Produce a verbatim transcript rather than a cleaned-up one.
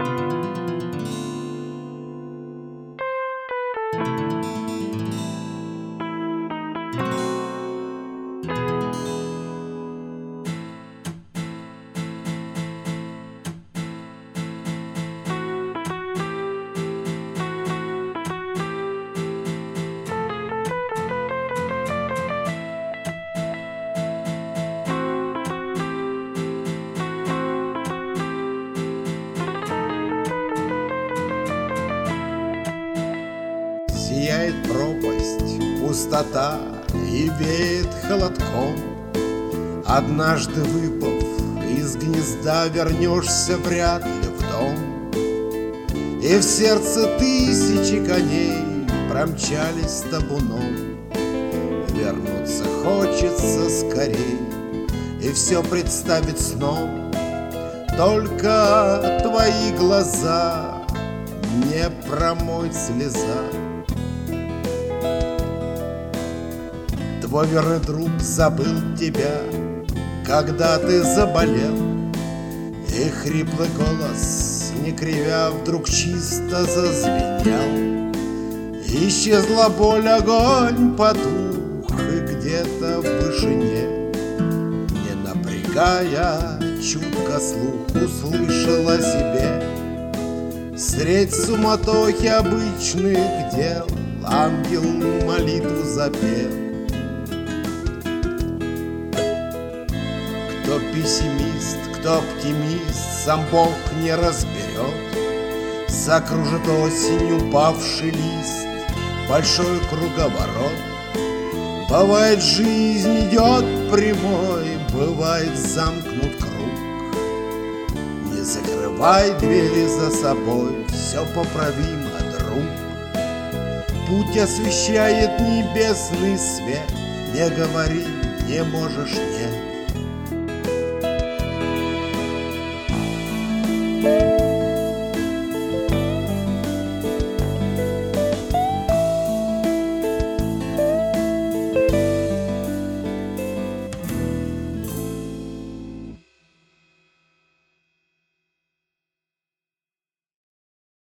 Сияет пропасть, пустота и веет холодком. Однажды выпав из гнезда, вернешься вряд ли в дом. И в сердце тысячи коней промчались табуном. Вернуться хочется скорей и все представить сном. Только твои глаза не промоет слеза. Твой верный друг забыл тебя, когда ты заболел, и хриплый голос, не кривя, вдруг чисто зазвенел. Исчезла боль, огонь потух, и где-то в вышине, не напрягая чутко слух, услышала себе средь суматохи обычных дел ангел молитву запел. Кто пессимист, кто оптимист, сам Бог не разберет. Закружит осенью упавший лист, большой круговорот. Бывает, жизнь идет прямой, бывает, замкнут круг. Не закрывай двери за собой, все поправимо, друг. Путь освещает небесный свет, не говори, не можешь, нет.